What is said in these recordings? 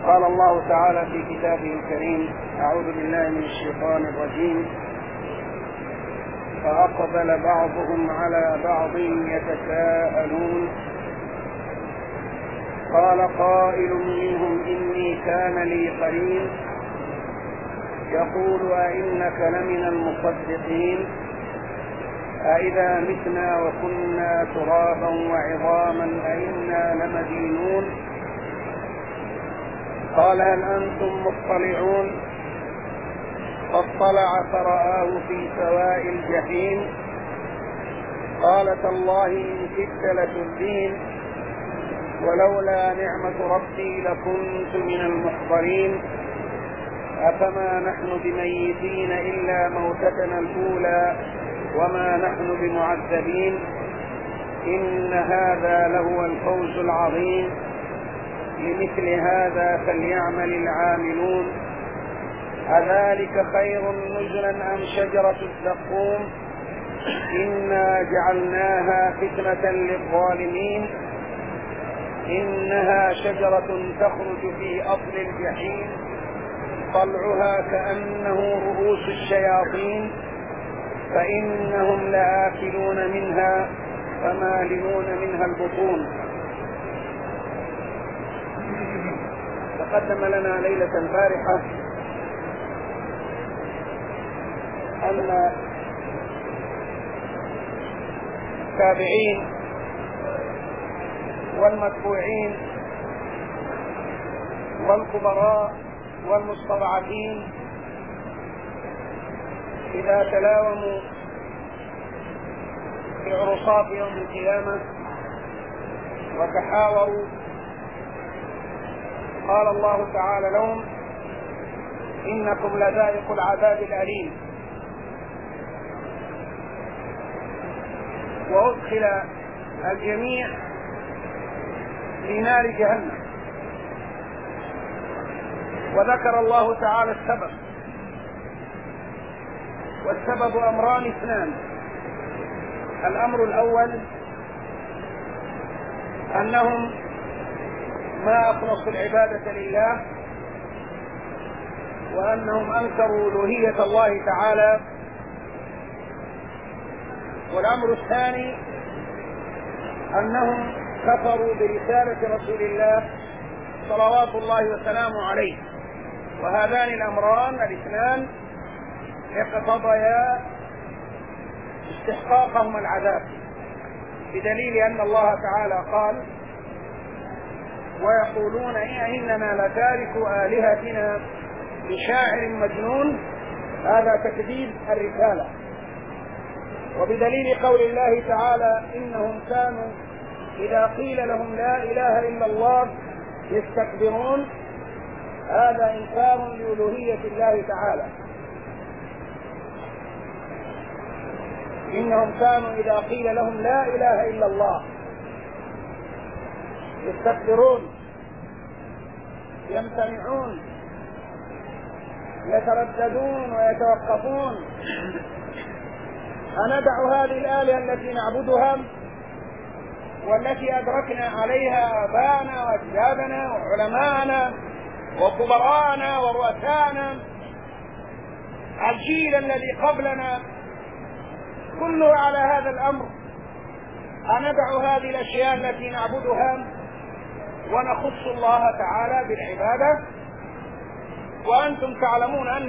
قال الله تعالى في كتابه الكريم: أعوذ بالله من الشيطان الرجيم. فأقبل بعضهم على بعض يتساءلون قال قائل منهم إني كان لي قرين يقول أئنك لمن المصدقين أئذا متنا وكنا ترابا وعظاما أئنا لمدينون قال هل أنتم مطلعون فاطلع فرآه في سواء الجحيم قال تالله إن كدت لتردين ولولا نعمة ربي لكنت من المحضرين أفما نحن بميتين إلا موتتنا الأولى وما نحن بمعذبين إن هذا لهو الفوز العظيم لمثل هذا فليعمل العاملون أذلك خير نزلا أم شجرة الزقوم إنا جعلناها فتنة للظالمين إنها شجرة تخرج في أصل الجحيم طلعها كأنه رؤوس الشياطين فإنهم لآكلون منها فمالئون منها البطون. تقدم لنا ليلة البارحة أن التابعين والمتبوعين والكبراء والمستضعفين إذا تلاوموا في عرصات يوم القيامة وتحاوروا قال الله تعالى لهم إنكم لذائق العذاب الأليم وأدخل الجميع في نار جهنم. وذكر الله تعالى السبب، والسبب أمران اثنان. الأمر الأول أنهم ما أخلصوا العبادة لله وأنهم أنكروا ألوهية الله تعالى. والأمر الثاني أنهم كفروا برسالة رسول الله صلوات الله وسلامه عليه. وهذان الأمران الاثنان اقتضيا استحقاقهم العذاب بدليل أن الله تعالى قال ويقولون إننا لتاركو آلهتنا لشاعر مجنون. هذا تكذيب الرسالة. وبدليل قول الله تعالى إنهم كانوا إذا قيل لهم لا إله إلا الله يستكبرون. هذا إنكار لألوهية الله تعالى. إنهم كانوا إذا قيل لهم لا إله إلا الله يستكبرون يمتنعون يترددون ويتوقفون. أندع هذه الآلهة التي نعبدها والتي أدركنا عليها آباءنا وأجدادنا وعلماءنا وكبراءنا ورؤسانا الجيل الذي قبلنا كله على هذا الأمر. أندع هذه الأشياء التي نعبدها ونخص الله تعالى بالعبادة وأنتم تعلمون أن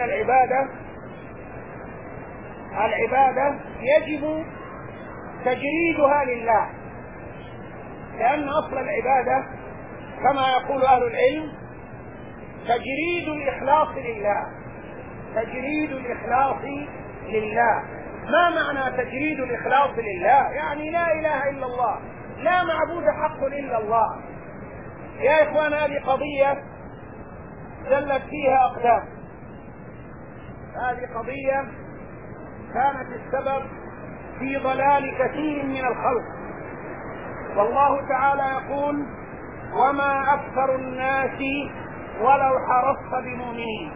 العبادة يجب تجريدها لله، لأن أصل العبادة كما يقول أهل العلم تجريد الإخلاص لله. تجريد الإخلاص لله. ما معنى تجريد الإخلاص لله؟ يعني لا إله إلا الله، لا معبود حق إلا الله. يا إخوان هذه قضية زلت فيها أقدام. هذه قضية كانت السبب في ضلال كثير من الخلق. والله تعالى يقول وما أكثر الناس ولو حرصت بمؤمنين.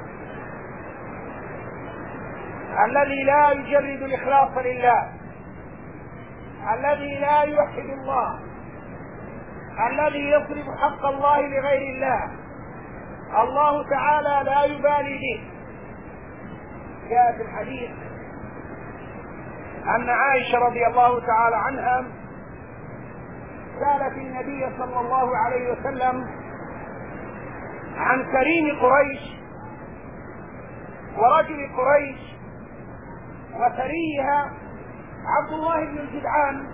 الذي لا يجرد الإخلاص لله، الذي لا يوحد الله، الذي يصرف حق الله لغير الله، الله تعالى لا يبالي به. جاء في الحديث أن عائشة رضي الله تعالى عنها سألت النبي صلى الله عليه وسلم عن كريم قريش ورجل قريش وثريها عبد الله بن الجدعان.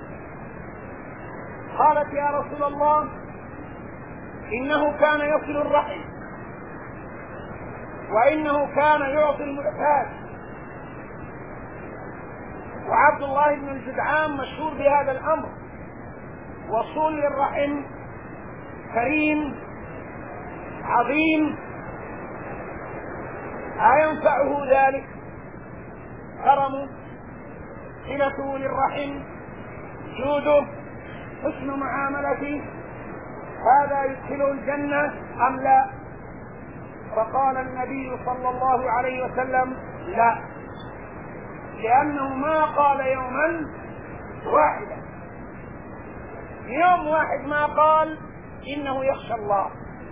قالت: يا رسول الله، إنه كان يصل الرحم، وإنه كان يعطي المعتاد، وعبد الله بن الجدعان مشهور بهذا الأمر، وصول للرحم، كريم عظيم، أينفعه ذلك؟ كرمه، صلته للرحم، جوده، حسن معاملته، هذا يدخله الجنة أم لا؟ فقال النبي صلى الله عليه وسلم: لا، لأنه ما قال يوما واحدا، يوم واحد ما قال إنه يخشى الله،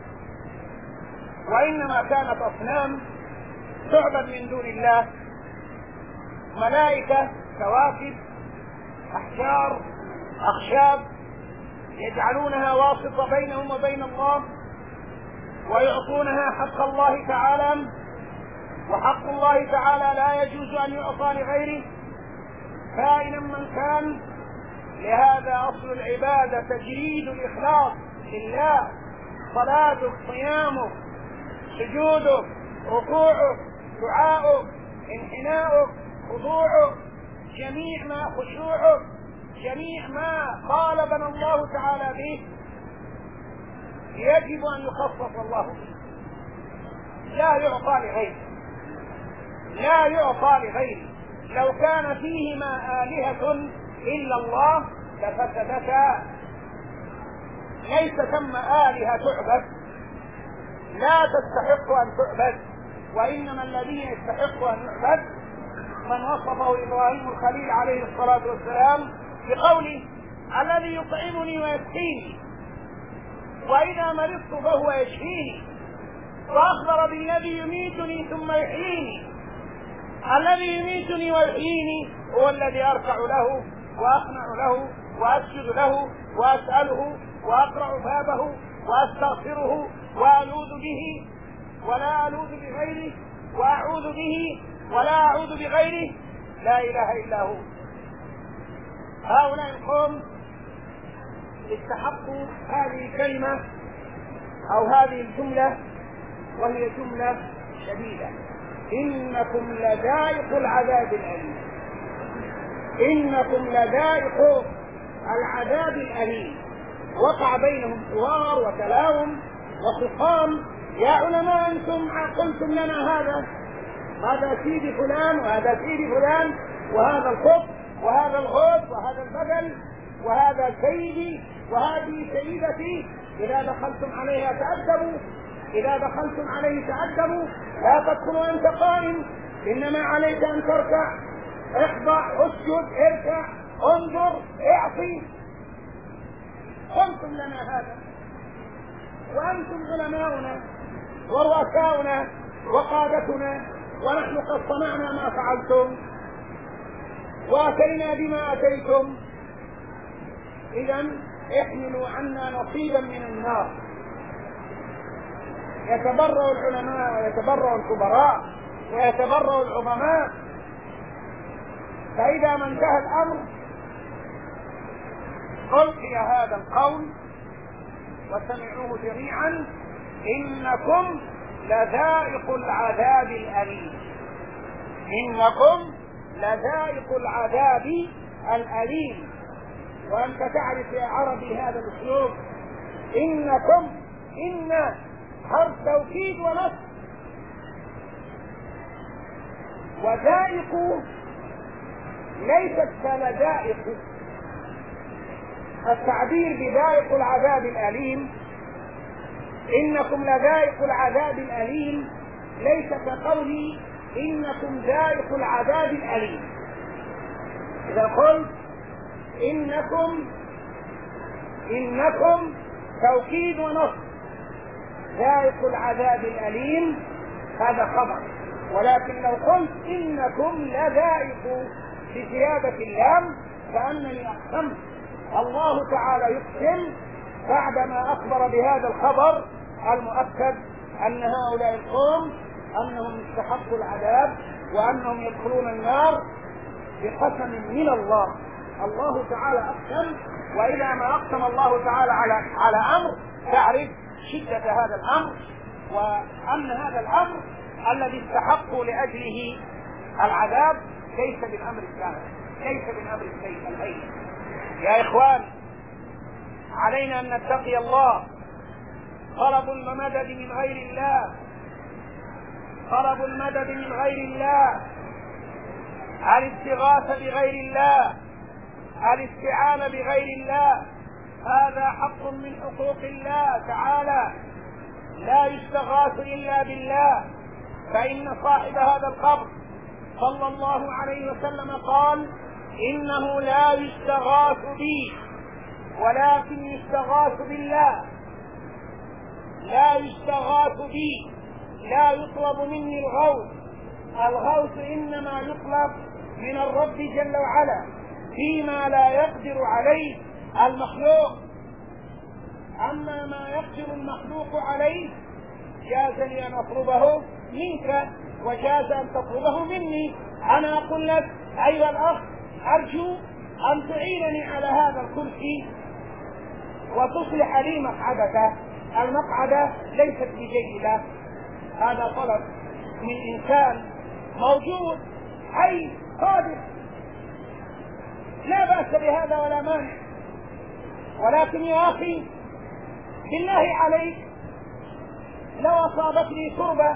وإنما كانت أصنام تعبد من دون الله، ملائكة، كواكب، أحجار، أخشاب، يجعلونها واسطة بينهم وبين الله، ويعطونها حق الله تعالى، وحق الله تعالى لا يجوز أن يعطى لغيره كائنا من كان. لهذا أصل العبادة تجريد الإخلاص لله، صلاتك، صيامك، سجودك، ركوعك، دعاؤك، انحناؤك، خضوعك، جميع ما خشوعك، جميع ما طالبنا الله تعالى به يجب أن يخصص الله به، لا يعطى لغيره، لا يعطى لغيره. لو كان فيهما آلهة إلا الله لفسدتا. ليس ثم آلهة تعبد لا تستحق أن تعبد، وإنما الذين يستحق أن يعبد من وصفه إبراهيم الخليل عليه الصلاة والسلام بقوله: الذي يطعمني ويسقيني، وإذا مرضت فهو يشفيني، وأخبر بالذي يميتني ثم يحييني. الذي يميتني ويحييني هو الذي أركع له وأخنع له وأسجد له وأسأله وأقرع بابه وأستغفره وألوذ به ولا ألوذ بغيره، وأعوذ به ولا أعوذ بغيره، لا إله إلا هو. هؤلاء القوم استحقوا هذه الكلمة أو هذه الجملة، وهي جملة شديدة: إنكم لذائق العذاب الأليم. إنكم لذائق العذاب الأليم. وقع بينهم حوار وكلام وخصام: يا علماء أنتم قلتم لنا هذا سيدي فلان وهذا سيدي فلان، وهذا الخط وهذا الغوث وهذا البدل وهذا سيدي وهذه سيدتي، إذا دخلتم عليها تأدبوا، إذا دخلتم عليه تأدبوا، لا تدخلوا أنت قائم، إنما عليك أن تركع، اخضع، اسجد، اركع، انظر، اعطي. قلتم لنا هذا، وأنتم علماؤنا ورؤساؤنا وقادتنا، ونحن قد صنعنا ما فعلتم وأتينا بما أتيتم، إذن احملوا عنا نصيبا من النار. يتبرأ العلماء ويتبرأ الكبراء ويتبرأ العظماء، فإذا ما انتهى الأمر ألقي هذا القول وسمعوه جميعا: إنكم لذائق العذاب الأليم. إنكم لذائق العذاب الأليم. وأنت تعرف يا عربي هذا الأسلوب: إنكم، إن حرف توكيد ونصب، وذائق ليست كلذائق. التعبير بذائق العذاب الأليم، إنكم لذائق العذاب الأليم، ليس كقولي إنكم ذائق العذاب الأليم. إذا قلت إنكم توكيد ونصب، ذائق العذاب الأليم هذا خبر. ولكن لو قلت إنكم لذائق بزيادة اللام كأنني أقسمت. الله تعالى يقسم بعدما أخبر بهذا الخبر المؤكد أن هؤلاء القوم أنهم استحقوا العذاب وأنهم يدخلون النار بقسم من الله. الله تعالى أقسم، وإذا ما أقسم الله تعالى على أمر تعرف شدة هذا الأمر، وأن هذا الأمر الذي استحقوا لأجله العذاب ليس بالأمر السهل، ليس بالأمر الهين. يا إخوان، علينا أن نتقي الله. طلب المدد من غير الله، طلب المدد من غير الله، الاستغاثة بغير الله، الاستعانة بغير الله، هذا حق من حقوق الله تعالى، لا يستغاث إلا بالله. فإن صاحب هذا القبر صلى الله عليه وسلم قال: إنه لا يستغاث بي ولكن يستغاث بالله. لا يستغاث بي، لا يطلب مني الغوث. الغوث إنما يطلب من الرب جل وعلا فيما لا يقدر عليه المخلوق. أما ما يقدر المخلوق عليه جاز لي أن أطلبه منك وجاز أن تطلبه مني. أنا أقول لك أيها الأخ، أرجو أن تعينني على هذا الكرسي وتصلح لي مقعدته. المقعدة ليست بجيدة. هذا طلب من إنسان موجود حي قادر، لا بأس بهذا ولا مانع. ولكن يا أخي بالله عليك، لو أصابتني كربة،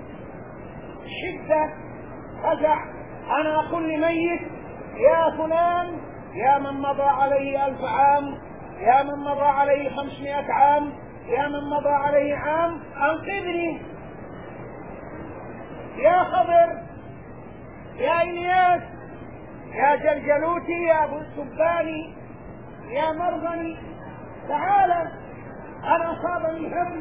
شدة، فزع، أنا أقول لميت: يا فلان، يا من مضى عليه 1000 عام، يا من مضى عليه 500 عام، يا من مضى عليه عام، أنقذني. يا خضر، يا إلياس، يا جلجلوتي، يا أبو السباني، يا مرغني، تعالى، أنا أصابني هم.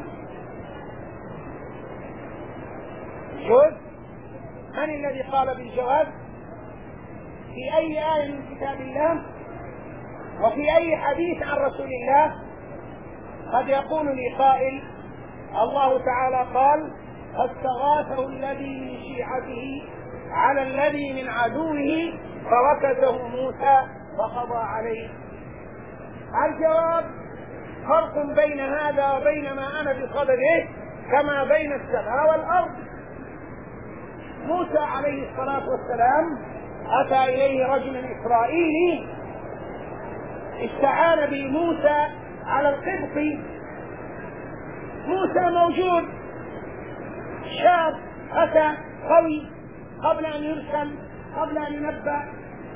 جوز؟ من الذي قال بالجواز؟ في أي آية من كتاب الله وفي أي حديث عن رسول الله؟ قد يقول لي قائل: الله تعالى قال: فاستغاثه الذي من شيعته على الذي من عدوه فوكزه موسى فقضى عليه. الجواب: فرق بين هذا وبين ما أنا بصدده كما بين السماء والأرض. موسى عليه الصلاة والسلام أتى إليه رجل إسرائيلي استعان بموسى على القبط. موسى موجود، شاب أتى قوي، قبل أن يرسل، قبل أن ينبأ،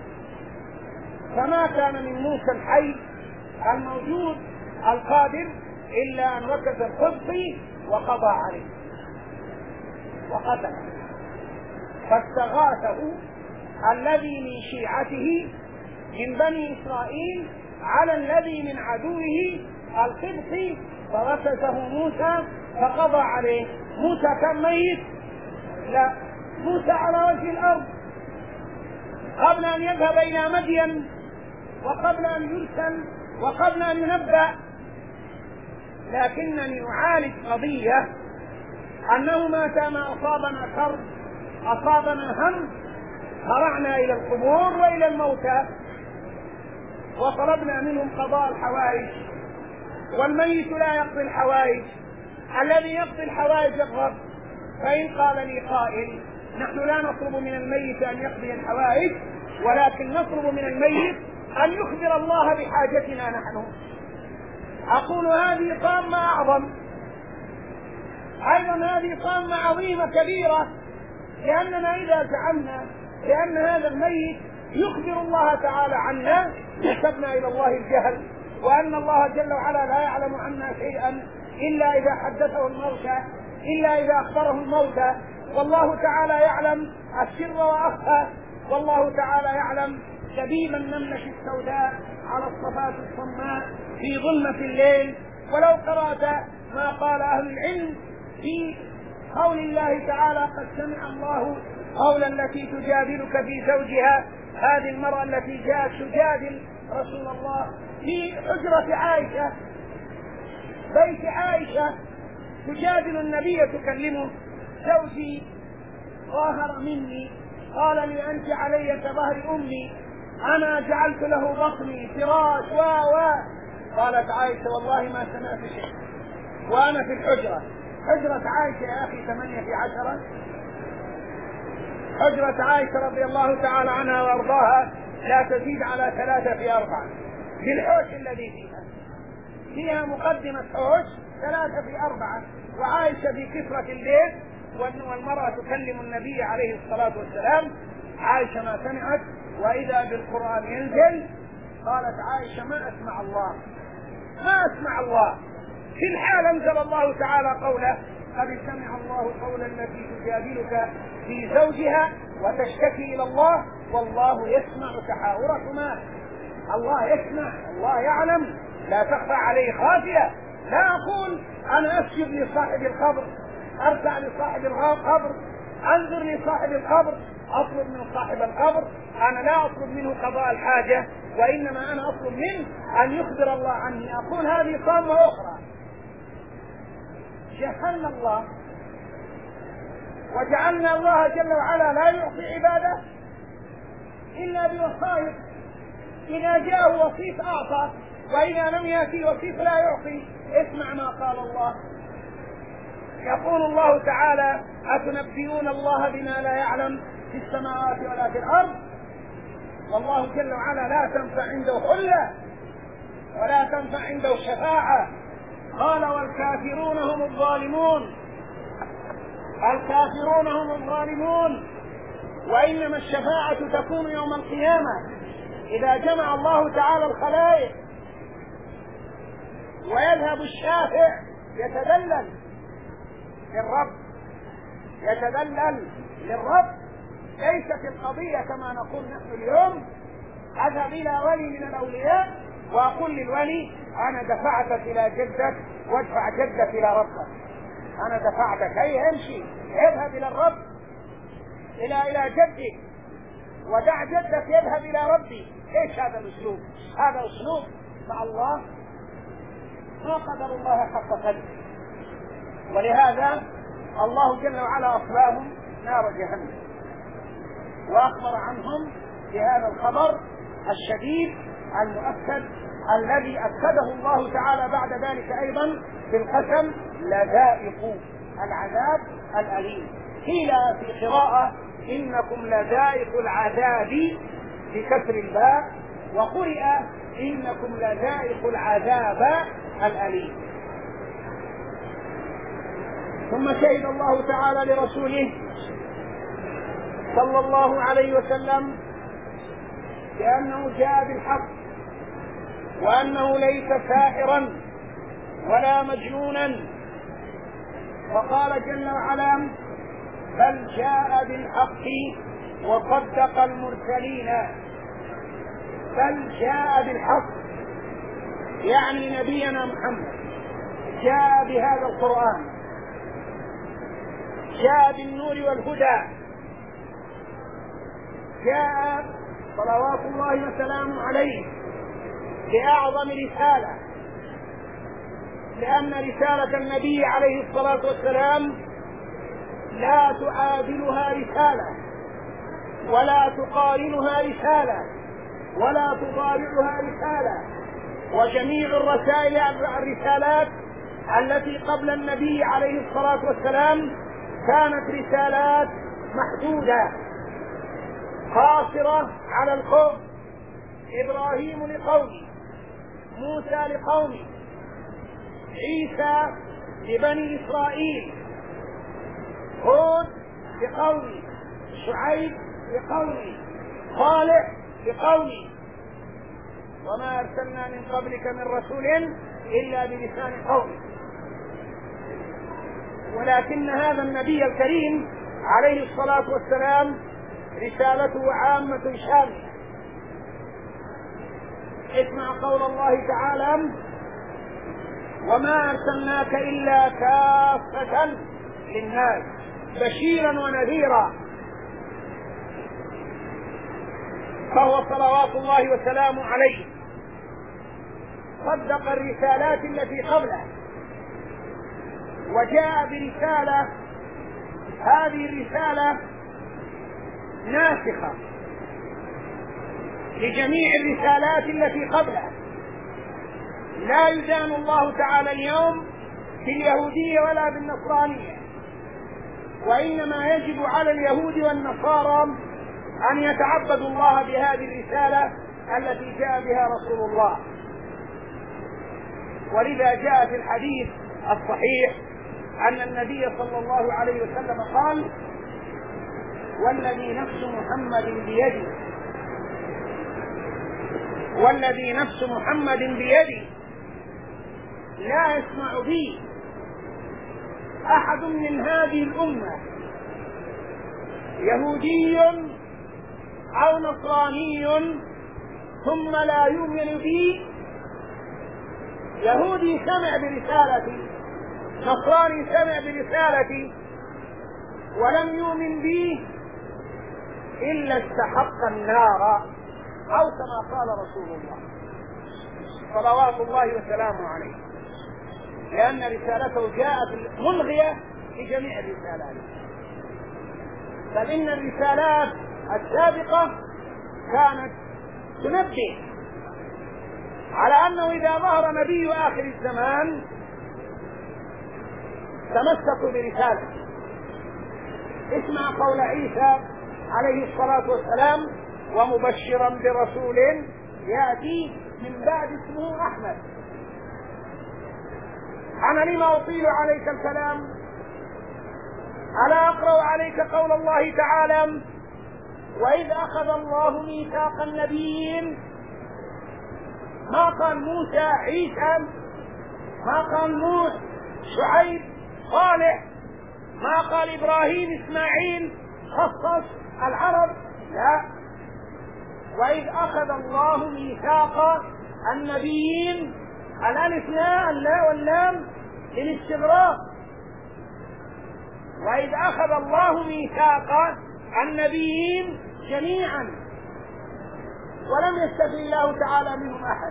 فما كان من موسى الحي الموجود القادر إلا أن ركز القبطي وقضى عليه وقتله. فاستغاثه الذي من شيعته من بني إسرائيل على الذي من عدوه القبطي فركزه موسى فقضى عليه. موسى كان ميت؟ لا، موسى على وجه الأرض قبل أن يذهب إلى مدين وقبل أن يرسل وقبل أن ينبأ. لكنني أعالج قضية أنه متى ما أصابنا كرب، أصابنا هم، هرعنا إلى القبور وإلى الموتى وطلبنا منهم قضاء الحوائج، والميت لا يقضي الحوائج، الذي يقضي الحوائج الرب. فإن قال لي قائل: نحن لا نطلب من الميت أن يقضي الحوائج، ولكن نطلب من الميت أن يخبر الله بحاجتنا نحن، أقول هذه طامة أعظم. أيضا هذه طامة عظيمة كبيرة، لأننا إذا زعمنا بأن هذا الميت يخبر الله تعالى عنا نسبنا إلى الله الجهل، وأن الله جل وعلا لا يعلم عنا شيئا إلا إذا حدثه الموتى، إلا إذا أخبره الموتى. والله تعالى يعلم السر وأخفى، والله تعالى يعلم شبيب النملة السوداء على الصفات الصماء في ظلمة الليل. ولو قرأت ما قال أهل العلم في قول الله تعالى قد سمع الله قول التي تجادلك في زوجها، هذه المرأة التي جاءت تجادل رسول الله في حجرة عائشة بيت عائشة تجادل النبي تكلمه: زوجي ظاهر مني، قال لي أنت علي كظهر أمي، أنا جعلت له بطني فراش قالت عائشة: والله ما سمعت شيء وأنا في الحجرة. حجرة عائشة يا أخي 8 في 10. حجرة عائشة رضي الله تعالى عنها وأرضاها لا تزيد على 3 في 4 بالحوش الذي فيها مقدمة حوش 3 في 4، وعائشة في كسرة البيت، والمرأة تكلم النبي عليه الصلاة والسلام. عائشة ما سمعت، وإذا بالقرآن ينزل قالت عائشة: ما أسمع الله، ما أسمع الله. في الحال أنزل الله تعالى قوله: قد سمع الله قول التي تجادلك في زوجها وتشتكي إلى الله والله يسمع تحاوركما. الله يسمع، الله يعلم، لا تخفى عليه خافية. لا أقول أنا أسجد لصاحب القبر، أرفع لصاحب القبر، أنظر لصاحب القبر، أطلب من صاحب القبر. أنا لا أطلب منه قضاء الحاجة، وإنما أنا أطلب منه أن يخبر الله عني. أقول هذه صامة أخرى. جهلنا الله وجعلنا الله جل وعلا لا يعطي عباده إلا بوسائط. إذا جاءه وسيط أعطى، وإذا لم يأتي وسيط لا يعطي. اسمع ما قال الله. يقول الله تعالى: أتنبئون الله بما لا يعلم في السماوات ولا في الأرض. والله جل وعلا لا تنفع عنده حلة ولا تنفع عنده شفاعة. قال: والكافرون هم الظالمون. الكافرون هم الظالمون. وإنما الشفاعة تكون يوم القيامة إذا جمع الله تعالى الخلائق ويذهب الشافع يتذلل للرب، يتذلل للرب. ليست القضية كما نقول نحن اليوم: أذهب إلى ولي من الأولياء وأقول للولي: أنا دفعتك إلى جدك وادفع جدك إلى ربك. أنا دفعتك، أي امشي اذهب إلى الرب، إلى جدك، ودع جدك يذهب إلى ربي. إيش هذا الأسلوب؟ هذا أسلوب مع الله ما قدر الله حق قدره. ولهذا الله جل وعلا أصلاهم نار جهنم، وأخبر عنهم بهذا الخبر الشديد المؤكد الذي أكده الله تعالى بعد ذلك أيضا بالقسم: لذائق العذاب الأليم. قيل في قراءة: إنكم لذائق العذاب بكسر الباء، وقرئ: إنكم لذائق العذاب الأليم. ثم شهد الله تعالى لرسوله صلى الله عليه وسلم بأنه جاء بالحق، وأنه ليس ساحرا ولا مجنونا. وقال جل وعلا: بل جاء بالحق وصدق المرسلين. بل جاء بالحق يعني نبينا محمد جاء بهذا القرآن، جاء بالنور والهدى، جاء صلوات الله وسلامه عليه بأعظم رسالة، لأن رسالة النبي عليه الصلاة والسلام لا تعادلها رسالة ولا تقارنها رسالة ولا تضارعها رسالة. وجميع الرسالات التي قبل النبي عليه الصلاة والسلام كانت رسالات محدودة قاصرة على القوم. إبراهيم لقومه، موسى لقومه، عيسى لبني إسرائيل، هود لقومه، شعيب لقومه، صالح لقومه. وما أرسلنا من قبلك من رسول إلا بلسان قومه. ولكن هذا النبي الكريم عليه الصلاة والسلام رسالته عامة شاملة. اسمع قول الله تعالى: وما أرسلناك إلا كافة للناس بشيرا ونذيرا. فهو صلوات الله وسلامه عليه صدق الرسالات التي قبله وجاء برسالة، هذه الرسالة ناسخة لجميع الرسالات التي قبله. لا يدان الله تعالى اليوم باليهودية ولا بالنصرانية، وإنما يجب على اليهود والنصارى أن يتعبدوا الله بهذه الرسالة التي جاء بها رسول الله. ولذا جاء في الحديث الصحيح أن النبي صلى الله عليه وسلم قال: والذي نفس محمد بيدي، والذي نفس محمد بيدي لا يسمع بي أحد من هذه الأمة يهودي أو نصراني ثم لا يؤمن بي. يهودي سمع برسالتي، نصراني سمع برسالتي ولم يؤمن بي إلا استحق النار، أو كما قال رسول الله صلوات الله وسلامه عليه، لأن رسالته جاءت ملغية لجميع الرسالات. بل إن الرسالات السابقة كانت تنبه على أنه إذا ظهر نبي آخر الزمان تمسكوا برسالته. اسمع قول عيسى عليه الصلاة والسلام: ومبشرا برسول يأتي من بعد اسمه أحمد. أنا لما أطيل عليك الكلام؟ ألا أقرأ عليك قول الله تعالى: وإذ أخذ الله ميثاق النبيين. ما قال موسى عيسى، ما قال نوح شعيب صالح، ما قال إبراهيم إسماعيل، خصص العرب، لا. وإذ أخذ الله ميثاق النبيين، الألف لا واللام للاستغراق. وإذ أخذ الله ميثاق النبيين جميعا ولم يستثني الله تعالى منهم أحد.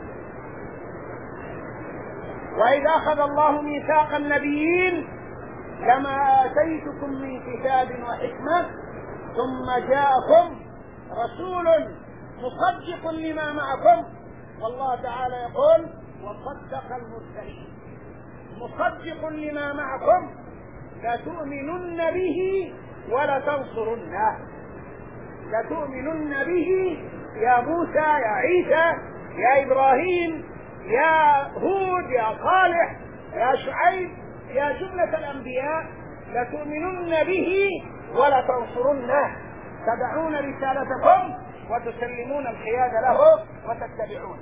وإذ أخذ الله ميثاق النبيين لما آتيتكم من كتاب وحكمة ثم جاءكم رسول مصدق لما معكم. والله تعالى يقول: وصدق المرسلين. مصدق لما معكم لتؤمنن به ولتنصرنه. لتؤمنن به يا موسى، يا عيسى، يا إبراهيم، يا هود، يا صالح، يا شعيب، يا جملة الأنبياء، لتؤمنن به ولتنصرنه. تدعون رسالتكم وتسلمون القيادة له وتتبعون.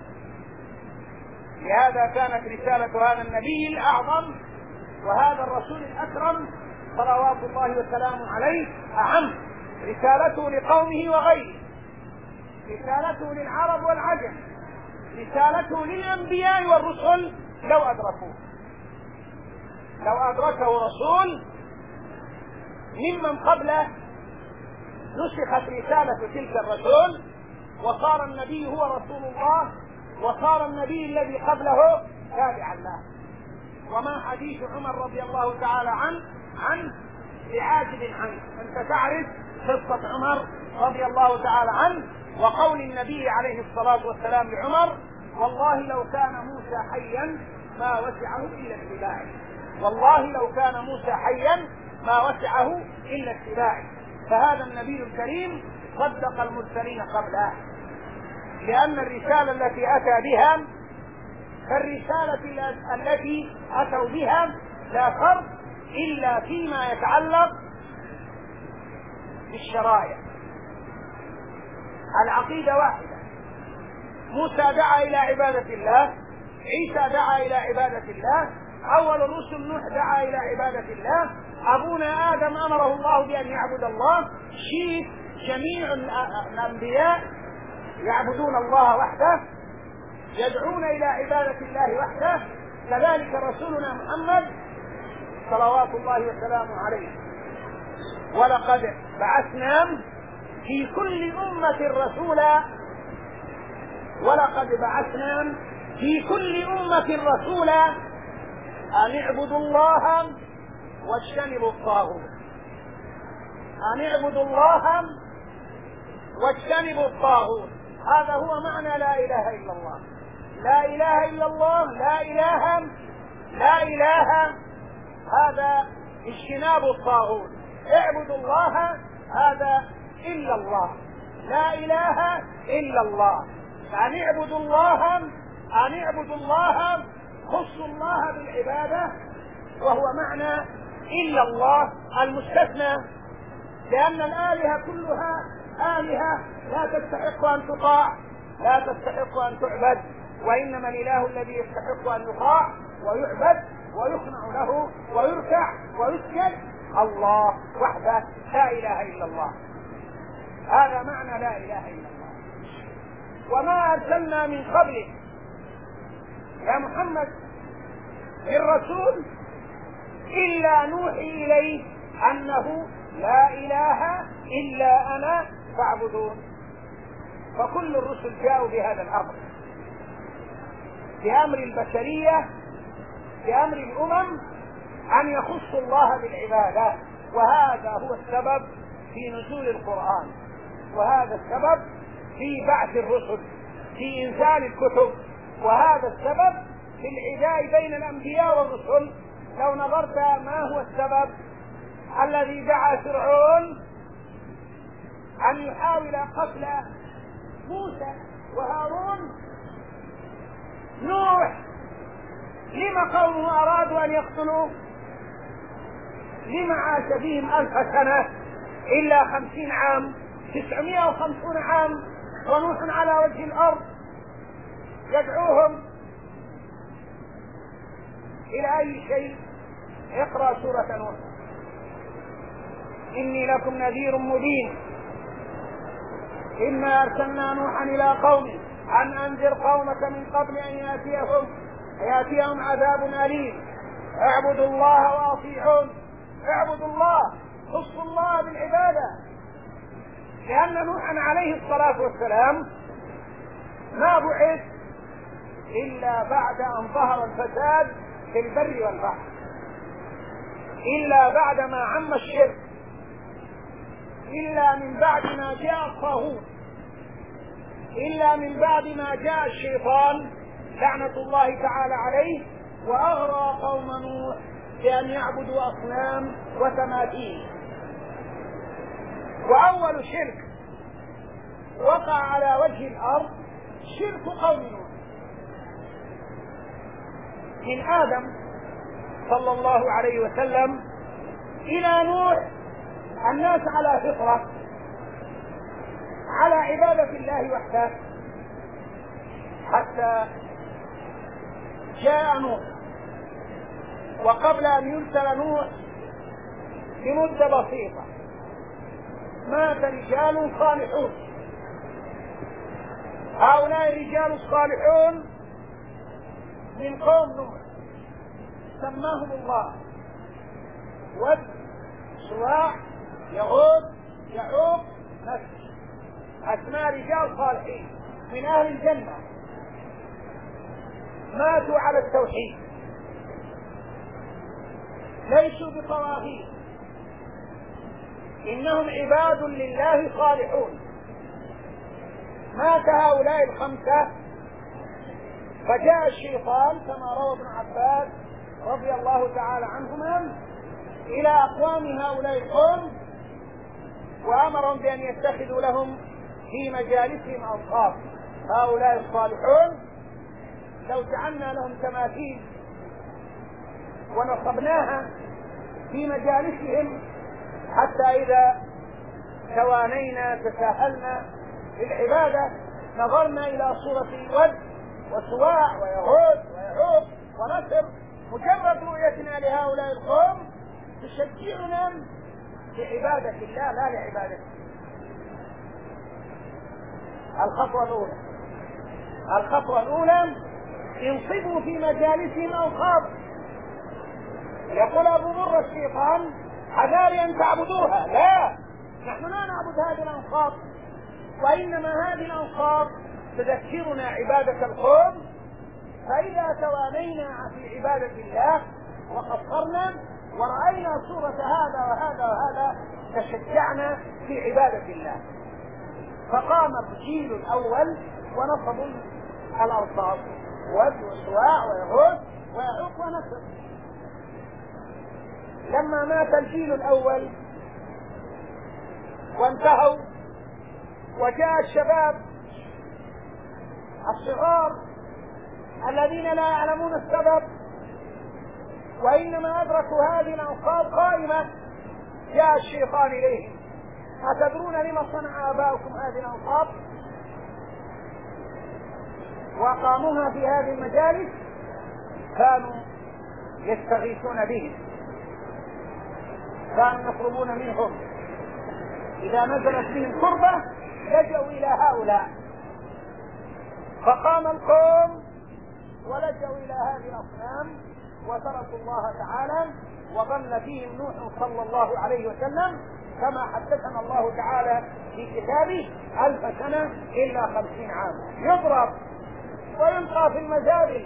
لهذا كانت رسالة هذا النبي الأعظم وهذا الرسول الأكرم صلوات الله وسلامه عليه أعم. رسالته لقومه وغيره، رسالته للعرب والعجم، رسالته للأنبياء والرسل لو أدركوه. لو أدركه رسول ممن قبله نسخت رسالة تلك الرسول وصار النبي هو رسول الله، وصار النبي الذي قبله تابعا له. وما حديث عمر رضي الله تعالى عنه بعاجب عنه. أنت تعرف قصة عمر رضي الله تعالى عنه وقول النبي عليه الصلاة والسلام لعمر: والله لو كان موسى حيا ما وسعه إلا اتباعي. والله لو كان موسى حيا ما وسعه إلا اتباعي. فهذا النبي الكريم صدق المرسلين قبله، لأن الرسالة التي أتى بها كالرسالة التي أتوا بها لا فرق إلا فيما يتعلق بالشرائع. العقيدة واحدة. موسى دعا إلى عبادة الله، عيسى دعا إلى عبادة الله، أول الرسل نوح دعا إلى عبادة الله، أبونا آدم أمره الله بأن يعبد الله. شيء جميع الأنبياء يعبدون الله وحده، يدعون إلى عبادة الله وحده، كذلك رسولنا محمد صلوات الله وسلامه عليه. ولقد بعثنا في كل أمة رسولا أن اعبدوا الله واجتنبوا الطاغوت. هذا هو معنى لا إله إلا الله. لا إله إلا الله، لا إله هذا اجتناب الطاغوت. اعبدوا الله هذا إلا الله، لا إله إلا الله. أن اعبدوا الله، خصوا الله بالعبادة، وهو معنى إلا الله المستثنى، لأن الآلهة كلها آلهة لا تستحق أن تطاع، لا تستحق أن تعبد، وإنما الإله الذي يستحق أن يطاع ويعبد ويخنع له ويركع ويسجد الله وحده، لا إله إلا الله. هذا معنى لا إله إلا الله. وما أرسلنا من قبلك يا محمد من رسول إلا نوحي إليه أنه لا إله إلا أنا فاعبدون. فكل الرسل جاءوا بهذا الأمر، بأمر البشرية، بأمر الأمم، أن يخصوا الله بالعبادة. وهذا هو السبب في نزول القرآن، وهذا السبب في بعث الرسل، في إنزال الكتب، وهذا السبب في العداء بين الأنبياء والرسل. لو نظرت ما هو السبب الذي دعا فرعون أن يحاول قتل موسى وهارون، نوح لما قومه أرادوا أن يقتلوه؟ لما عاش فيهم 1000 سنة إلا 50 عام، 950 عام، ونوح على وجه الأرض يدعوهم إلى أي شيء؟ اقرأ سورة نوح. إني لكم نذير مبين إنا أرسلنا نوحا إلى قومه أن أنذر قومك من قبل أن يأتيهم عذاب أليم. اعبدوا الله وأطيعون. اعبدوا الله، خصوا الله بالعبادة، لأن نوحا عليه الصلاة والسلام ما بعث إلا بعد أن ظهر الفساد في البر والبحر، إلا بعد ما عم الشرك، إلا من بعد ما جاء الطاغوت، إلا من بعد ما جاء الشيطان لعنة الله تعالى عليه وأغرى قوم نوح بأن يعبدوا أصنام وتماثيل. وأول شرك وقع على وجه الأرض شرك قوم نوح، من آدم صلى الله عليه وسلم إلى نوح. الناس على فطرة، على عبادة الله وحده، حتى جاء نوح. وقبل أن يرسل نوح بمدة بسيطة مات رجال صالحون. هؤلاء الرجال الصالحون من قوم نوح سماهم الله ود، سواع، يغوث، يعوق، نسر، أسماء رجال صالحين من أهل الجنة، ماتوا على التوحيد، ليسوا بطواغيت، إنهم عباد لله صالحون. مات هؤلاء الخمسة، فجاء الشيطان كما روى ابن عباس رضي الله تعالى عنهما إلى أقوام هؤلاء القوم وأمرهم بأن يتخذوا لهم في مجالسهم أنصار. هؤلاء الصالحون لو جعلنا لهم تماثيل ونصبناها في مجالسهم حتى إذا توانينا تساهلنا بالعبادة نظرنا إلى صورة ود وسواع ويغوث ويعوق ونسر، مجرد رؤيتنا لهؤلاء القوم تشجعنا لعبادة الله لا لعبادته. الخطوة الأولى انصبوا في مجالسهم أنصاب. يقول أبو مرة الشيطان حذاري أن تعبدوها. لا، نحن لا نعبد هذه الأنصاب، وإنما هذه الأنصاب تذكرنا عبادة القوم، فإذا توانينا في عبادة الله وقصرنا ورأينا صورة هذا وهذا وهذا تشجعنا في عبادة الله. فقام الجيل الأول ونصبوا الأنصاب، ود وسواع ويغوث ويعوق ونسر. لما مات الجيل الأول وانتهوا وجاء الشباب الصغار الذين لا يعلمون السبب وإنما أدركوا هذه الأنصاب قائمة، جاء الشيطان إليهم: أتدرون لما صنع آباؤكم هذه الأنصاب؟ وقاموها في هذه المجالس كانوا يستغيثون بهم، كانوا يطلبون منهم إذا نزلت بهم كربة لجأوا إلى هؤلاء. فقام القوم ولجأوا إلى هذه الأصنام وتركوا الله تعالى، وظل فيهم نوح صلى الله عليه وسلم كما حدثنا الله تعالى في كتابه 1000 سنة إلا 50 عام، يضرب ويلقى في المزابل.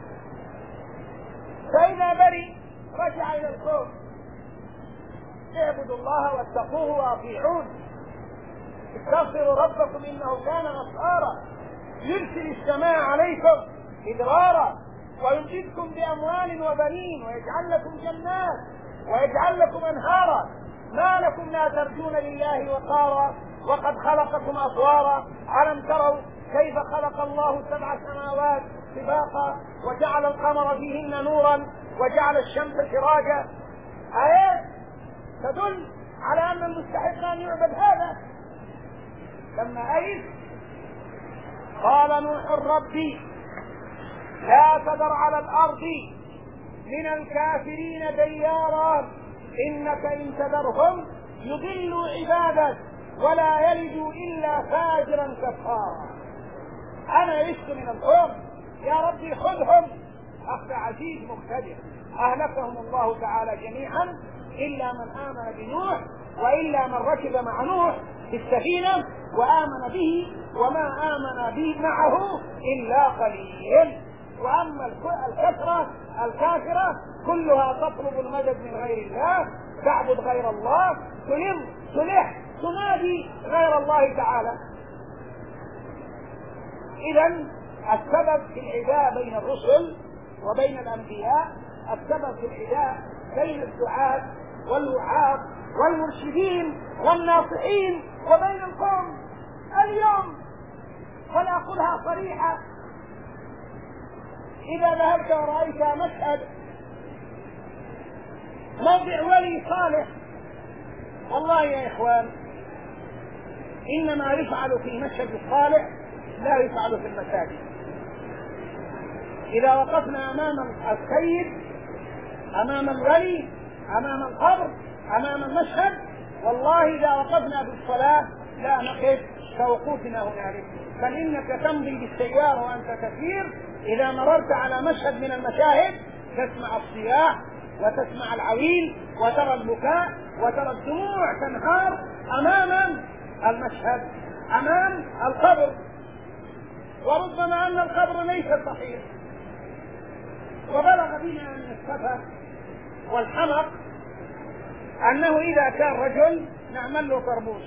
فإذا بري رجع إلى القوم: اعبدوا الله واتقوه واطيعون، استغفروا ربكم إنه كان غفارا يرسل السماء عليكم إدرارا ويمددكم بأموال وبنين ويجعل لكم جنات ويجعل لكم أنهارا ما لكم لا ترجون لله وقارا وقد خلقكم أطوارا ألم تروا كيف خلق الله 7 سماوات سباقا وجعل القمر فيهن نورا وجعل الشمس سراجا. آيات تدل على أن المستحق أن يعبد هذا. لما أيس قال نوح ربي لا تذر على الأرض من الكافرين ديارا إنك إن تذرهم يضلوا عبادك ولا يلدوا إلا فاجرا كفارا. أنا يئست من القوم يا ربي خذهم أخذ عزيز مقتدر. أهلكهم الله تعالى جميعا إلا من آمن بنوح وإلا من ركب مع نوح في السفينة وآمن به وما آمن به معه إلا قليل. وأما الكثرة الكافرة كلها تطلب المدد من غير الله، تعبد غير الله، تلح تنادي غير الله تعالى. إذن السبب في العداء بين الرسل وبين الأنبياء، السبب في العداء بين الدعاة والوعاظ والمرشدين والناصحين وبين القوم اليوم. فلأقولها صريحة: إذا ذهبت ورأيت مشهد موضع ولي صالح، والله يا إخوان إنما يفعل في مشهد الصالح لا يفعل في المساجد. إذا وقفنا أمام السيد، أمام الولي، أمام القبر، أمام المشهد، والله إذا وقفنا بالصلاة لا نقف كوقوفنا هنالك، بل إنك تمضي بالسيارة وأنت تسير إذا مررت على مشهد من المشاهد تسمع الصياح وتسمع العويل وترى البكاء وترى الدموع تنهار أمام المشهد، أمام القبر. وربما أن القبر ليس صحيح. وبلغ بنا من السفه والحمق أنه إذا كان رجل نعمل له طربوش،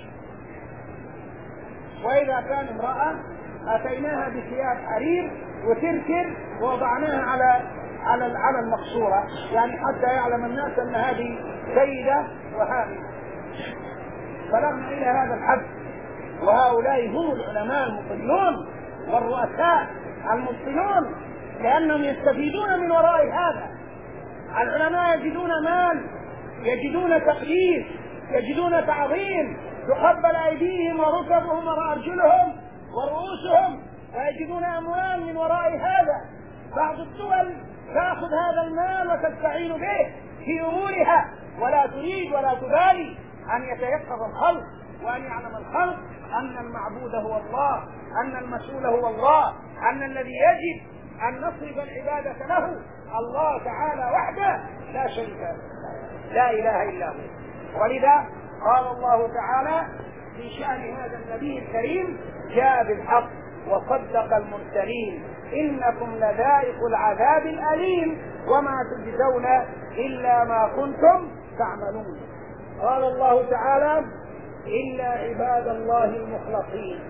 وإذا كان امرأة أتيناها بثياب حرير وتركر ووضعناها على المقصورة، يعني حتى يعلم الناس أن هذه سيدة وهذه. بلغنا إلى هذا الحد. وهؤلاء هم العلماء المطلون والرؤساء المبطلون، لأنهم يستفيدون من وراء هذا. العلماء يجدون مال، يجدون تقديس، يجدون تعظيم، تقبل أيديهم وركبهم وأرجلهم ورؤوسهم، ويجدون أموال من وراء هذا. بعض الدول تأخذ هذا المال وتستعين به في أمورها ولا تريد ولا تبالي أن يتيقظ الخلق وأن يعلم الخلق أن المعبود هو الله، أن المسؤول هو الله، أن الذي يجب أن نصرف العبادة له الله تعالى وحده لا شريك له، لا إله إلا هو. ولذا قال الله تعالى في شأن هذا النبي الكريم: جاء بالحق وصدق المرسلين إنكم لذائق العذاب الأليم وما تجزون إلا ما كنتم تعملون. قال الله تعالى: إلا عباد الله المخلصين.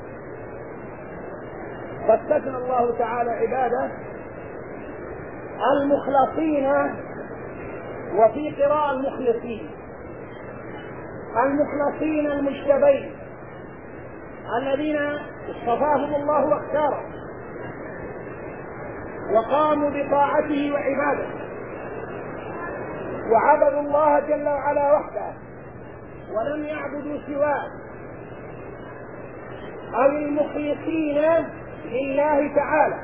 فاستثنى الله تعالى عباده المخلصين، وفي قراءة المخلصين، المخلصين المجتبين الذين اصطفاهم الله واختارهم وقاموا بطاعته وعبادته وعبدوا الله جل وعلا وحده ولم يعبدوا سواه، أو المخلصين لله تعالى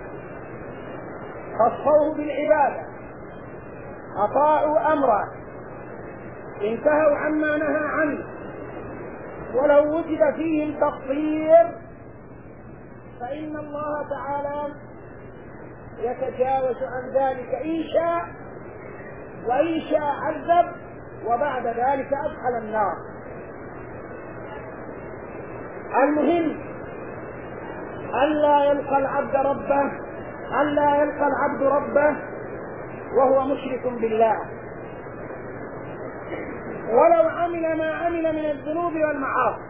خصوه بالعبادة، أطاعوا أمره، انتهوا عما نهى عنه، ولو وجد فيهم تقصير فإن الله تعالى يتجاوز عن ذلك إن شاء، وإن شاء عذب وبعد ذلك أدخل النار. المهم ألا يلقى العبد ربه، ألا يلقى العبد ربه وهو مشرك بالله، ولو عمل ما عمل من الذنوب والمعاصي.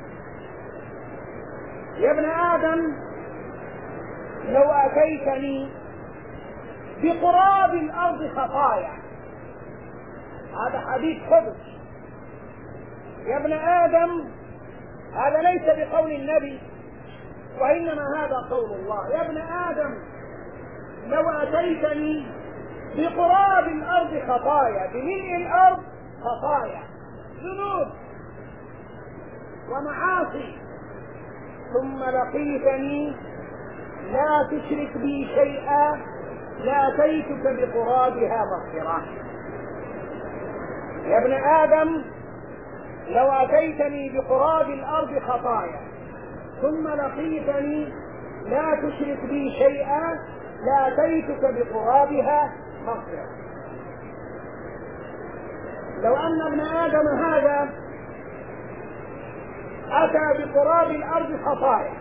يا ابن آدم لو أتيتني بقراب الأرض خطايا، هذا حديث قدس. يا ابن آدم، هذا ليس بقول النبي وإنما هذا قول الله. يا ابن آدم لو أتيتني بقراب الأرض خطايا، بملء الأرض خطايا، ذنوب ومعاصي، ثم لقيتني لا تشرك بي شيئا لأتيتك بقرابها مغفرة. يا ابن آدم لو أتيتني بقراب الأرض خطايا ثم لقيتني لا تشرك بي شيئا لأتيتك بقرابها مغفرة. لو أن ابن آدم هذا أتى بقراب الأرض خطايا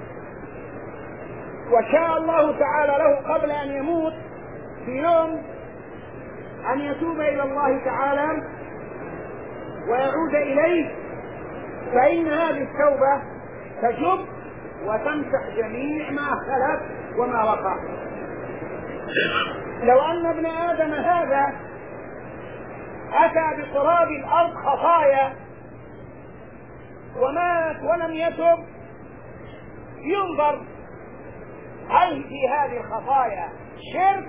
وشاء الله تعالى له قبل أن يموت في يوم أن يتوب إلى الله تعالى ويعود إليه، فإن هذه التوبة تجب وتمسح جميع ما خلف وما وقع. لو أن ابن آدم هذا أتى بقراب الأرض خطايا ومات ولم يتب، ينظر هل في هذه الخطايا شرك،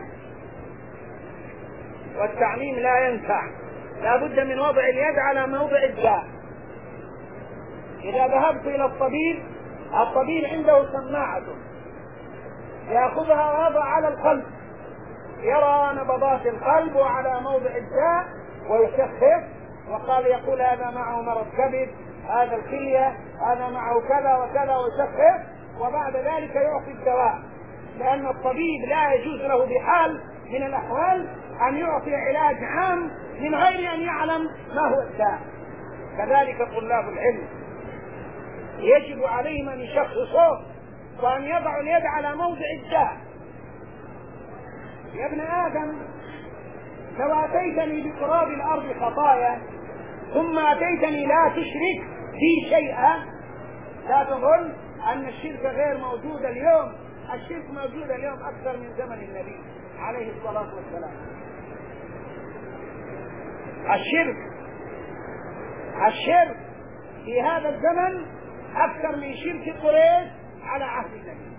والتعميم لا ينفع، لا بد من وضع اليد على موضع الداء. إذا ذهبت إلى الطبيب عنده سماعة يأخذها ويضع على القلب، يرى نبضات القلب وعلى موضع الداء ويشخص، وقال يقول هذا معه مرض كبد، هذا الكلية، هذا معه كذا وكذا، ويشخص، وبعد ذلك يعطي الدواء، لأن الطبيب لا يجوز له بحال من الأحوال أن يعطي علاج عام من غير أن يعلم ما هو الداء. كذلك طلاب العلم يجب عليهم أن يشخصوا وأن يضعوا اليد على موضع الداء. يا ابن آدم لو أتيتني بقراب الأرض خطايا ثم أتيتني لا تشرك بي شيئا، لا تظن أن الشرك غير موجود اليوم، الشرك موجود اليوم أكثر من زمن النبي عليه الصلاة والسلام. الشرك في هذا الزمن أكثر من شرك قريش على عهد النبي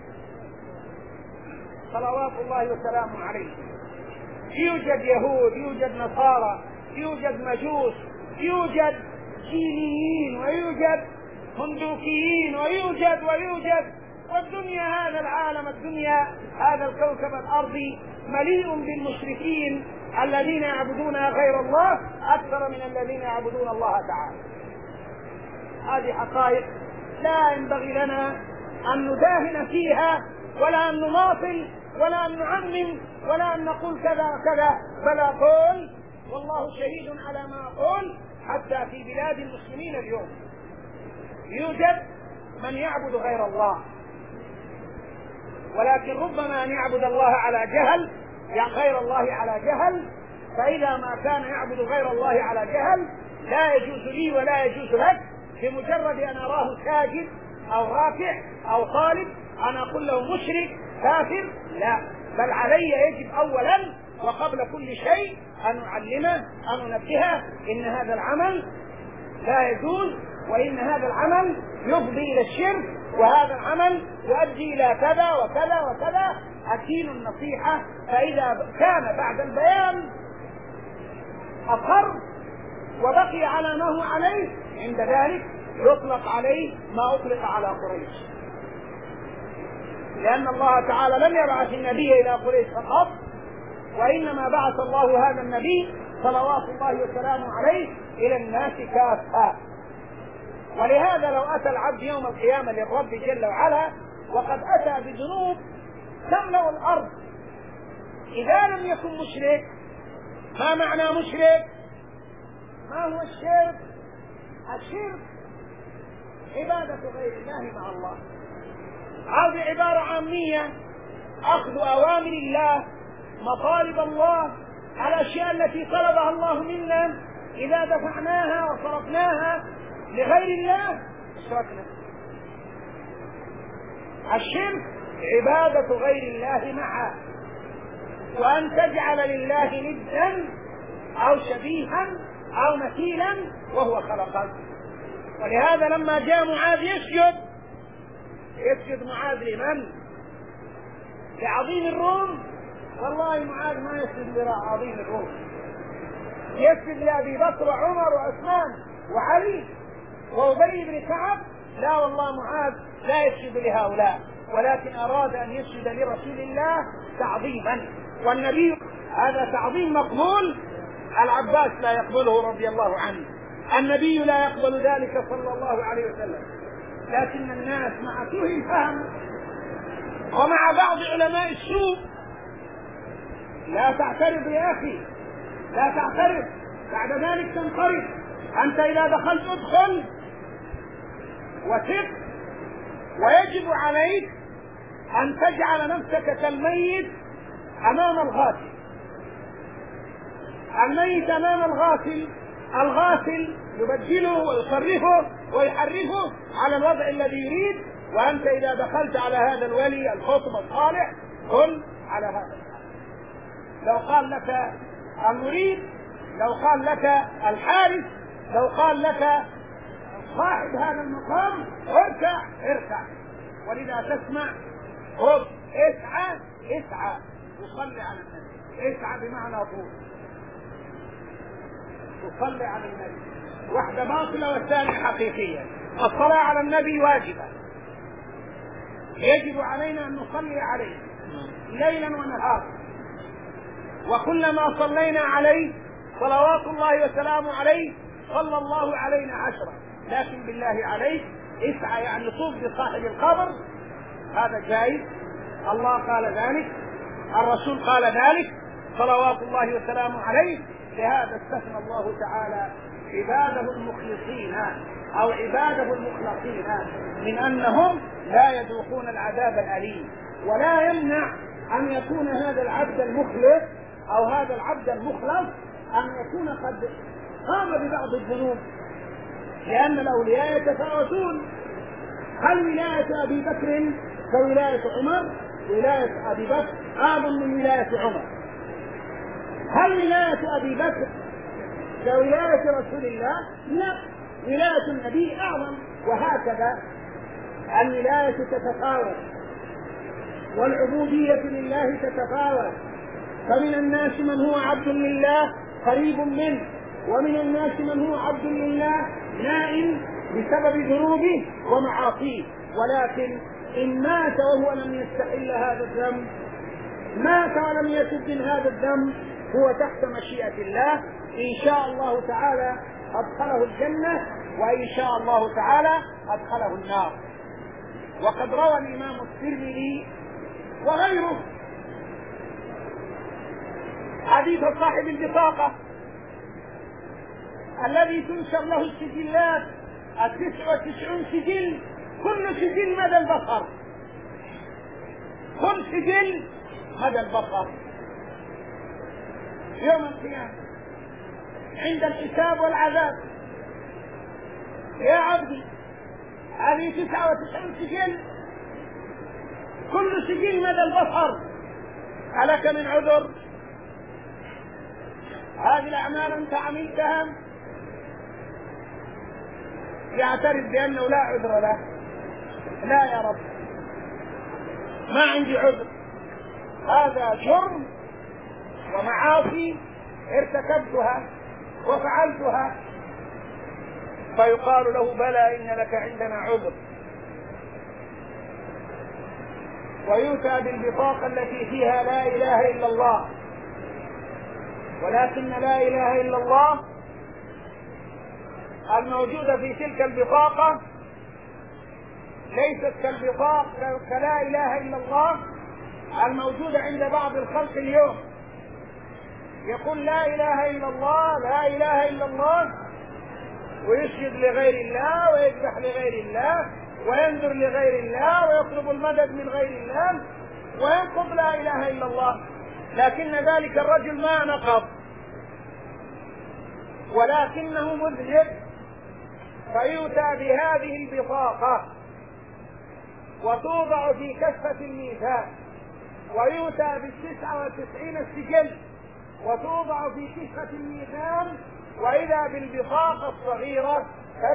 صلوات الله وسلامه عليه. يوجد يهود، يوجد نصارى، يوجد مجوس، يوجد صينيين، ويوجد هندوكيين، ويوجد والدنيا، هذا العالم، الدنيا، هذا الكوكب الأرضي مليء بالمشركين الذين يعبدون غير الله أكثر من الذين يعبدون الله تعالى. هذه حقائق لا ينبغي لنا أن نداهن فيها ولا أن نماطل ولا أن نعمم ولا أن نقول كذا وكذا، بل أقول والله شهيد على ما أقول، حتى في بلاد المسلمين اليوم يوجد من يعبد غير الله، ولكن ربما أن يعبد الله على جهل، غير الله على جهل، فإذا ما كان يعبد غير الله على جهل لا يجوز لي ولا يجوز لك بمجرد أن أراه ساجد أو راكع أو طالب أن أقول له مشرك كافر، لا، بل علي يجب أولا وقبل كل شيء أن أعلمه أن أنبهه إن هذا العمل لا يجوز، وإن هذا العمل يفضي إلى الشرك، وهذا العمل يؤدي إلى كذا وكذا وكذا، أدين النصيحة. فإذا كان بعد البيان أقر وبقي على ما هو عليه، عند ذلك يطلق عليه ما أطلق على قريش، لأن الله تعالى لم يبعث النبي إلى قريش فقط، وإنما بعث الله هذا النبي صلوات الله وسلامه عليه إلى الناس كافة. ولهذا لو أتى العبد يوم القيامة للرب جل وعلا وقد أتى بذنوب تملأ الأرض، إذا لم يكن مشرك، ما معنى مشرك؟ ما هو الشرك؟ الشرك عبادة غير الله مع الله. هذه عبارة عامية، أخذ أوامر الله، مطالب الله، الأشياء التي طلبها الله منا إذا دفعناها وصرفناها لغير الله أشركنا. الشرك عبادة غير الله معه، وأن تجعل لله ندا أو شبيها أو مثيلا وهو خلقك. ولهذا لما جاء معاذ يسجد معاذ لمن؟ لعظيم الروم؟ والله معاذ ما يسجد لعظيم الروم، يسجد لأبي بكر وعمر وعثمان وعلي وأبي بن كعب. لا والله معاذ لا يسجد لهؤلاء، ولكن أراد أن يسجد لرسول الله تعظيما، والنبي هذا تعظيم مقبول، العباس لا يقبله رضي الله عنه، النبي لا يقبل ذلك صلى الله عليه وسلم. لكن الناس مع سوء الفهم ومع بعض علماء السوء، لا تعترض يا أخي، لا تعترض، بعد ذلك تنقرض. أنت إذا دخلت ادخل وثق، ويجب عليك أن تجعل نفسك كالميت أمام الغاسل، الميت أمام الغاسل، الغاسل يبدله ويصرفه ويحرفه على الوضع الذي يريد، وأنت إذا دخلت على هذا الولي الخطب الصالح قل على هذا الحال. لو قال لك المريد، لو قال لك الحارس، لو قال لك صاحب هذا المقام اركع، ولذا تسمع خذ اسعى وصلي على النبي. اسعى بمعنى طول، وصلي على النبي، واحدة باطلة والثانية حقيقية. الصلاة على النبي واجبة، يجب علينا أن نصلي عليه ليلا ونهارا، وكلما صلينا عليه صلوات الله وسلامه عليه صلى الله علينا 10. لكن بالله عليك اسعى، يعني طوف بصاحب القبر، هذا جائز، الله قال ذلك، الرسول قال ذلك صلوات الله وسلامه عليه. لهذا استثنى الله تعالى عباده المخلصين أو عباده المخلصين من أنهم لا يذوقون العذاب الأليم. ولا يمنع أن يكون هذا العبد المخلص أو هذا العبد المخلص أن يكون قد قام ببعض الذنوب، لأن الأولياء يتفاوتون. هل ولاية أبي بكر كولاية عمر؟ ولاية أبي بكر أعظم من ولاية عمر. هل ولاية أبي بكر كولاية رسول الله؟ لا، ولاية النبي أعظم. وهكذا الولاية تتفاوت، والعبودية لله تتفاوت، فمن الناس من هو عبد لله قريب منه، ومن الناس من هو عبد لله نائم بسبب ذنوبه ومعاصيه. ولكن إن مات وهو لم يستحل هذا الذنب، مات ولم يتب من هذا الذنب، هو تحت مشيئة الله، إن شاء الله تعالى أدخله الجنة، وإن شاء الله تعالى أدخله النار. وقد روى الإمام الترمذي وغيره حديث صاحب البطاقة الذي تنشر له السجلات 99 سجل، كل سجل مدى البصر، كل سجل مدى البصر يوم القيامة عند الحساب والعذاب. يا عبدي هذه 99 سجل، كل سجل مدى البصر، ألك من عذر؟ هذه الأعمال أنت عملتها، يعترف بأنه لا عذر له. لا يا رب، ما عندي عذر، هذا جرم ومعاصي ارتكبتها وفعلتها. فيقال له بلى إن لك عندنا عذر، ويؤتى بالبطاقة التي فيها لا إله إلا الله. ولكن لا إله إلا الله الموجودة في تلك البطاقة ليست كالبطاقة كلا إله إلا الله الموجودة عند بعض الخلق اليوم. يقول لا إله إلا الله، لا إله إلا الله، ويسجد لغير الله ويذبح لغير الله وينذر لغير الله ويطلب المدد من غير الله وينقض لا إله إلا الله. لكن ذلك الرجل ما نقض ولكنه مذنب، فيؤتى بهذه البطاقة وتوضع في كفة الميزان، ويؤتى ب99 السجل وتوضع في كفة الميزان، وإذا بالبطاقة الصغيرة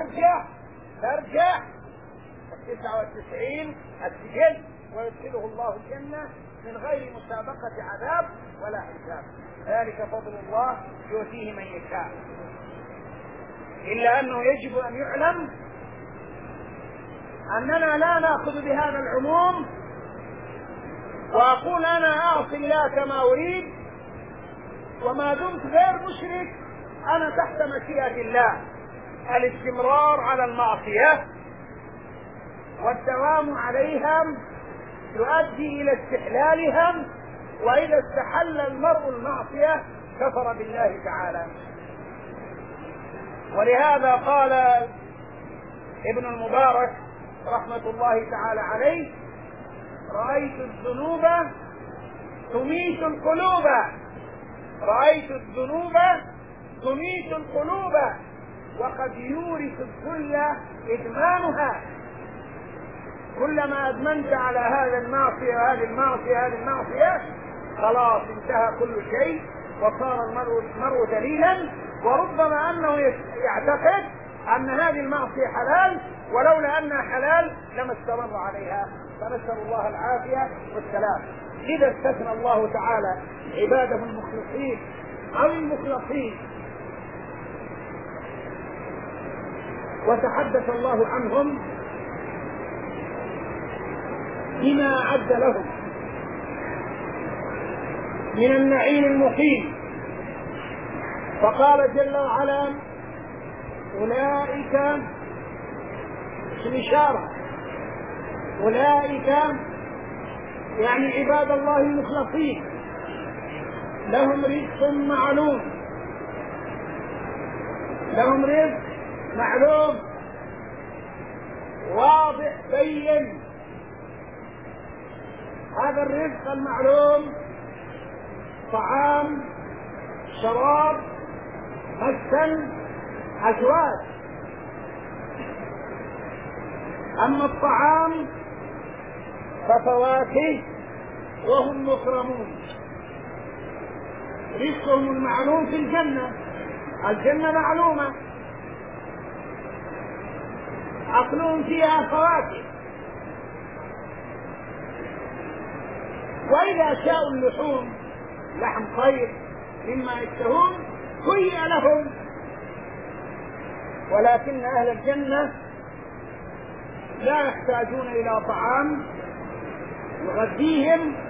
ترجع 99 السجل، ويدخله الله الجنة من غير مسابقة عذاب ولا حساب. ذلك فضل الله يؤتيه من يشاء. إلا أنه يجب أن يعلم أننا لا نأخذ بهذا العموم وأقول أنا أعصي الله كما أريد، وما دمت غير مشرك أنا تحت مشيئة الله. الاستمرار على المعصية والدوام عليها يؤدي إلى استحلالها، وإذا استحل المرء المعصية كفر بالله تعالى. ولهذا قال ابن المبارك رحمة الله تعالى عليه: رأيت الذنوب تميت القلوب، رأيت الذنوب تميت القلوب، وقد يورث الذل إدمانها. كلما أدمنت على هذا المعصية وهذه المعصية هذه المعصية خلاص انتهى كل شيء، وصار المرء ذليلا، وربما أنه يعتقد أن هذه المعصية حلال، ولولا أنها حلال لما استمر عليها. فنسأل الله العافية والسلام. إذا استثنى الله تعالى عباده المخلصين أو المخلصين وتحدث الله عنهم بما أعد لهم من النعيم المقيم، فقال جل وعلا: أولئك الإشارة، أولئك يعني عباد الله المخلصين لهم رزق معلوم، لهم رزق معلوم واضح بين. هذا الرزق المعلوم طعام، شراب، مسكن، أزواج. أما الطعام ففواكه وهم مكرمون، رزقهم المعلوم في الجنة، الجنة معلومة، أكلهم فيها فواكه. وإذا شاءوا اللحوم لحم طير مما يشتهون هيئ لهم، ولكن أهل الجنة لا يحتاجون إلى طعام يغذيهم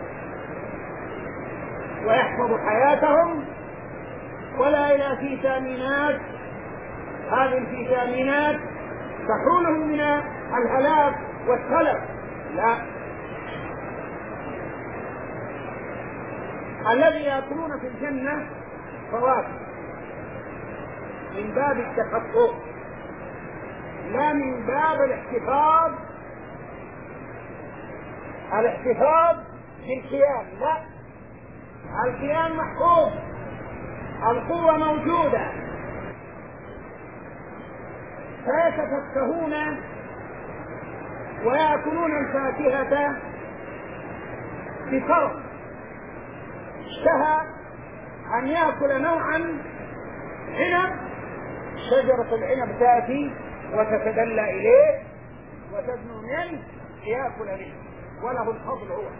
ويحفظ حياتهم، ولا إلى فيتامينات، هذه الفيتامينات تحولهم من الهلاك والتلف. لا، الذي يأكلون في الجنة فواكه من باب التخطط لا من باب الاحتفاظ بالكيان، لا، الكيان محفوظ، القوة موجودة، فيتفكهون ويأكلون الفاكهة بكرم. اشتهى أن يأكل نوعا عنب، شجرة العنب تأتي وتتدلى إليه وتدنو منه ليأكل منه، وله الفضل هو،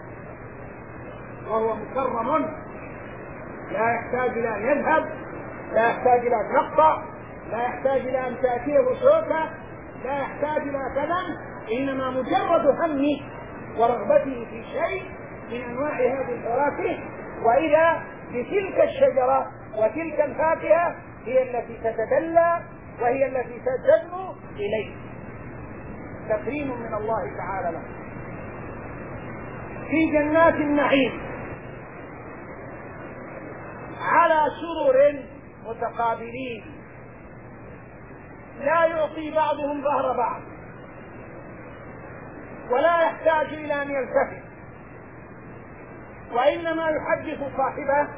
وهو مكرم، لا يحتاج إلى أن يذهب، لا يحتاج إلى أن يقطع، لا يحتاج إلى أن تأتيه شوكة، لا يحتاج إلى كلام، إنما مجرد همه ورغبته في شيء من أنواع هذه الفواكه، وإذا بتلك الشجرة وتلك الفاكهة هي التي تتدلى وهي التي تدنو إليه. تكريم من الله تعالى له. في جنات النعيم على سرر متقابلين لا يعطي بعضهم ظهر بعض ولا يحتاج إلى أن يلتفت، وإنما يحدث صاحبه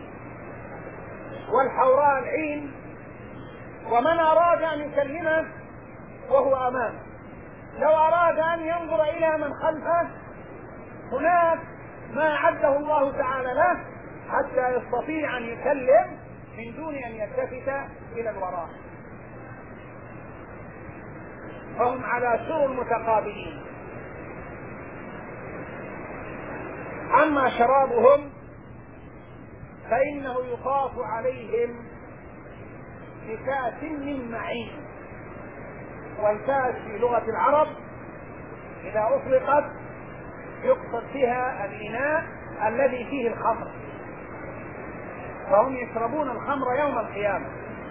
والحوراء العين، ومن أراد أن يكلمه وهو أمامه، لو أراد أن ينظر إلى من خلفه هناك ما أعده الله تعالى له حتى يستطيع أن يكلم من دون أن يلتفت إلى الوراء. فهم على سرر متقابلين. أما شرابهم فإنه يطاف عليهم بكأس من معين، والكأس في لغة العرب إذا أطلقت يقصد بها الإناء الذي فيه الخمر، فهم يشربون الخمر يوم القيامة،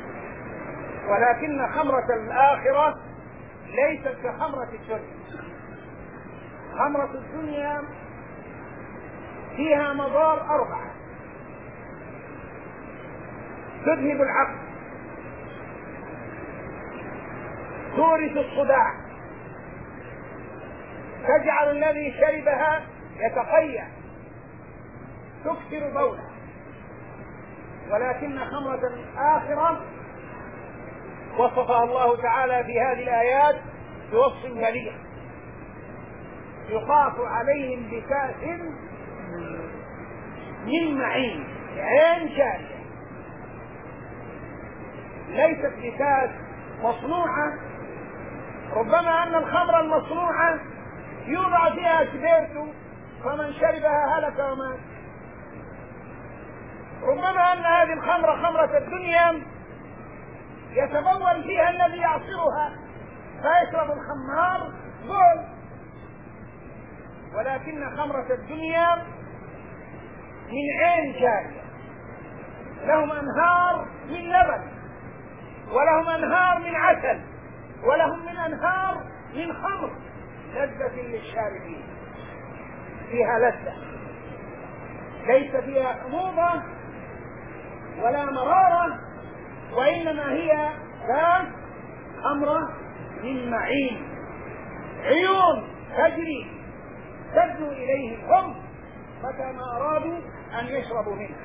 ولكن خمرة الآخرة ليست كخمرة الدنيا. خمرة الدنيا فيها مضار 4: تذهب العقل، تورث الصداع، تجعل الذي شربها يتقيأ، تكسر بوله. ولكن خمرة الآخرة وصفها الله تعالى في هذه الآيات بوصف بليغ: يطاف عليهم بكأس من معين، عين جارية، ليست بكأس مصنوعة. ربما أن الخمر المصنوعة يوضع فيها سبيرتو فمن شربها هلك ومات. ربما أن هذه الخمرة خمرة الدنيا يتبول فيها الذي يعصرها فيشرب الخمار بول، ولكن خمرة الدنيا من عين جارية، لهم أنهار من لبن، ولهم أنهار من عسل، ولهم من أنهار من خمر لذة للشاربين، فيها لذة ليس فيها حموضة ولا مرارة، وإنما هي كأس خمرة من معين، عيون تجري تدنو إليه الحب متى ما أرادوا أن يشربوا منها.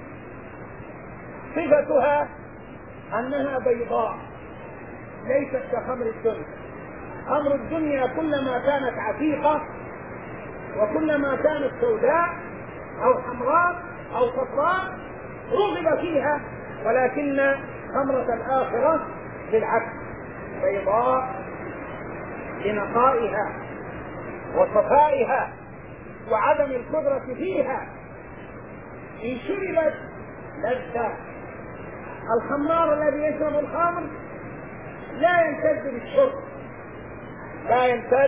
صفتها أنها بيضاء ليست كخمر الدنيا. خمر الدنيا كلما كانت عتيقة وكلما كانت سوداء أو حمراء أو صفراء رغب فيها، ولكن خمرة الآخرة بالعكس بيضاء لنقائها وصفائها وعدم القدرة فيها، إن شربت لذة. الخمار الذي يشرب الخمر لا يمتد بالشرب، لا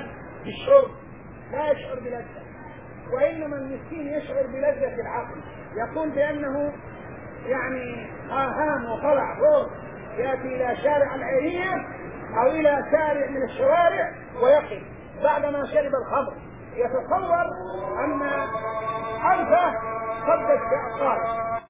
يشعر بلذة، وإنما المسكين يشعر بلذة العقل، يقول بأنه يعني هام وطلع فوق، يأتي إلى شارع العيرية أو إلى شارع من الشوارع ويقف بعدما شرب الخمر، يتصور أن أنفه تقدس بأفكاره.